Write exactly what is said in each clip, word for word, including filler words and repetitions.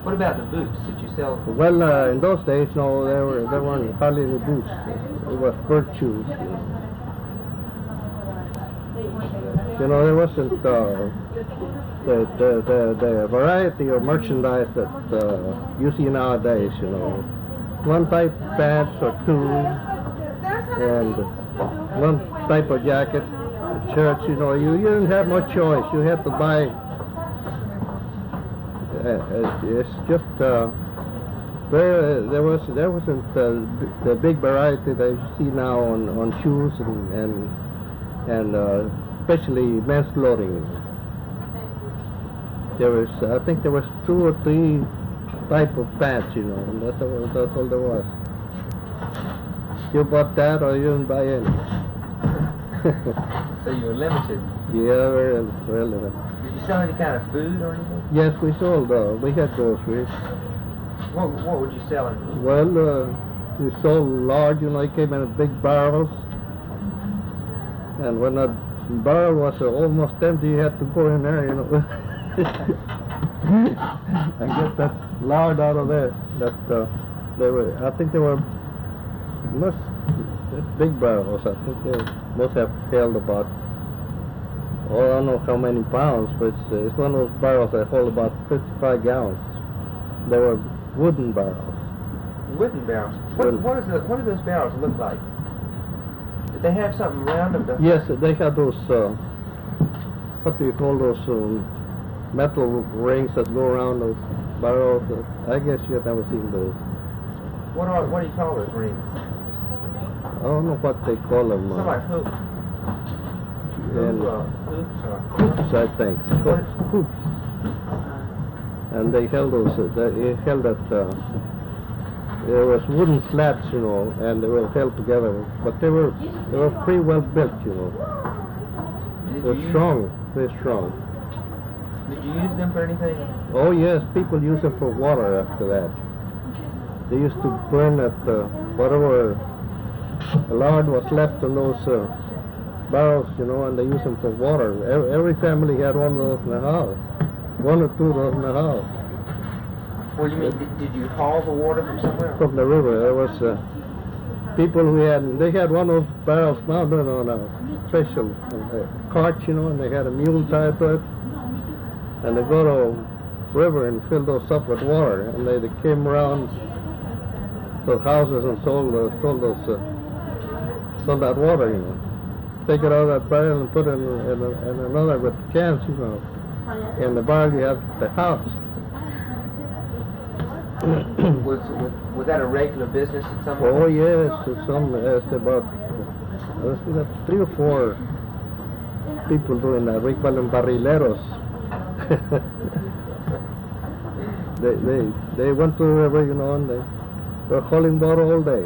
What about the boots? Did you sell? Well, uh, in those days, no, there were there weren't hardly any boots. It was bird shoes. You know, you know there wasn't uh, the, the the the variety of merchandise that uh, you see nowadays. You know, one type of pants or two, and one type of jacket, shirts. You know, you, you didn't have much choice. You had to buy. Uh, it's just uh, there. There was there wasn't uh, the big variety that you see now on, on shoes and and and uh, especially men's clothing. There was I think there was two or three type of pants, you know, and that's all, that's all there was. You bought that or you didn't buy any. So you were limited. Yeah, very very limited. Did you sell any kind of food or anything? Yes, we sold. Uh, we had groceries. What what would you sell? In? Well, uh, we sold large. You know, it came in big barrels, and when that barrel was uh, almost empty, you had to go in there, you know, and get that lard out of there. That uh, they were. I think they were must big barrels. I think they must have held about. Oh, I don't know how many pounds, but it's, uh, it's one of those barrels that hold about fifty-five gallons. They were wooden barrels. Wooden barrels? What, Wooden. what, is the, what do those barrels look like? Did they have something around them? To Yes, they had those, uh, what do you call those um, metal rings that go around those barrels? Uh, I guess you have never seen those. What, are, what do you call those rings? I don't know what they call them. Something like hoop. And Hoop, uh, hoops or hoops, I think. What? Hoops. And they held those, uh, they held that, uh, there was wooden slats, you know, and they were held together. But they were, they were pretty well built, you know. Did They were you strong, very strong. Use, did you use them for anything? Oh yes, people use them for water after that. They used to burn at uh, whatever lard was left on those uh, barrels, you know, and they use them for water. Every, every family had one of those in the house. One or two of those in the house. Well, you mean, did, did you haul the water from somewhere? From the river. There was uh, people who had, they had one of those barrels mounted on a special uh, cart, you know, and they had a mule tied to it. And they go to the river and fill those up with water. And they, they came around to houses and sold, uh, sold those, uh, sold that water, you know. Take it out of that barrel and put it in, in, in another with cans, you know. In the barrel you have the house. was, was was that a regular business at some Oh point? yes, some as about uh, three or four people doing that. We call them barrileros. they they they went to the river, you know, and they were hauling water all day.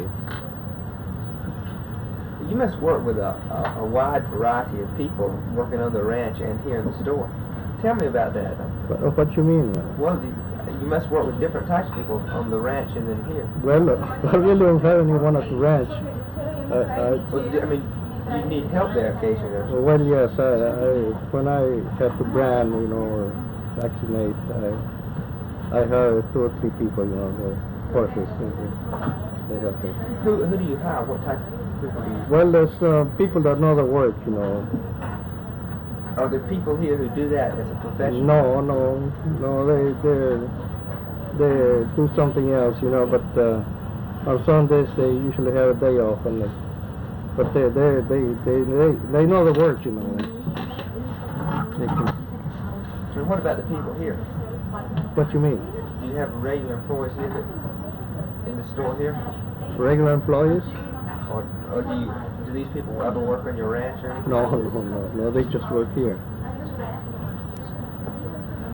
You must work with a, a, a wide variety of people working on the ranch and here in the store. Tell me about that. What, what you mean? Well, the, you must work with different types of people on the ranch and then here. Well, uh, I really don't have anyone at the ranch. I, I, Well, I mean, you need help there occasionally. or well, yes, I, I, when I have to brand, you know, or vaccinate, I, I hire two or three people, you know, the horses. They help me. Who, who do you hire? What type of people do you Well, there's uh, people that know the work, you know. Are there people here who do that as a profession? No, no, no, they, they, they do something else, you know, but uh, on Sundays they usually have a day off, and they, but they, they, they, they, they, they know the work, you know. They can, And what about the people here? what you mean? Do you have regular employees here that, in the store here? Regular employees? Or, or do you, do these people ever work on your ranch or anything? No, no, no, no, they just work here.